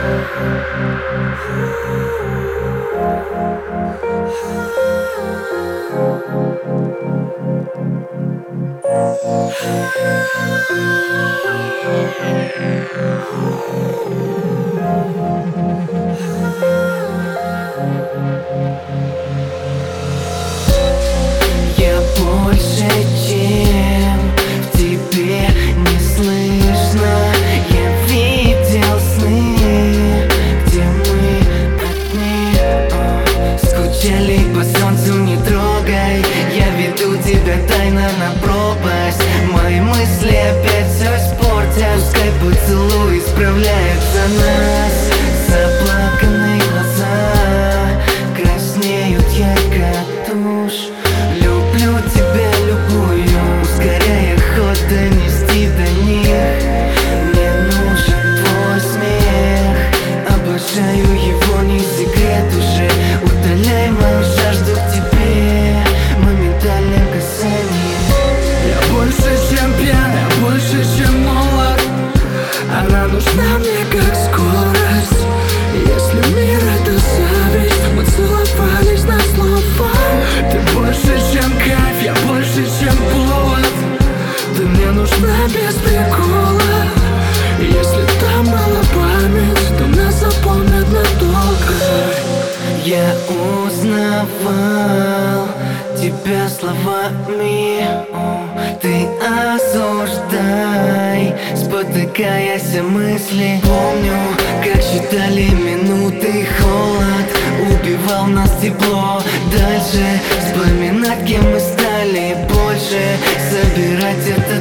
Я больше, чем в тебе не слышно. Я видел сны, где мы одни, скучали по солнцу, не трогай. Я веду тебя тайно на пропасть. Мои мысли опять все испортят. Пускай поцелуй исправляет за нас. Заплаканные глаза краснеют ярко от тушь. Люблю тебя, любую, ускоряя ход, донести до них. Мне нужен твой смех, обожаю его, не секрет уже. Утоляй мою жажду к тебе моментальным касанием. Я больше, чем пьян, я больше, чем молод. Она нужна мне как скорость. Если мир это зависть, мы целовались на слова. Ты больше, чем кайф, я больше, чем повод. Ты мне нужна без прикола. Если там была память, то нас запомнят надолго. Я узнавал тебя словами, ты осуждай, спотыкаясь о мысли. Помню, как считали минуты, холод убивал нас тепло. Дальше вспоминать, кем мы стали, больше собирать это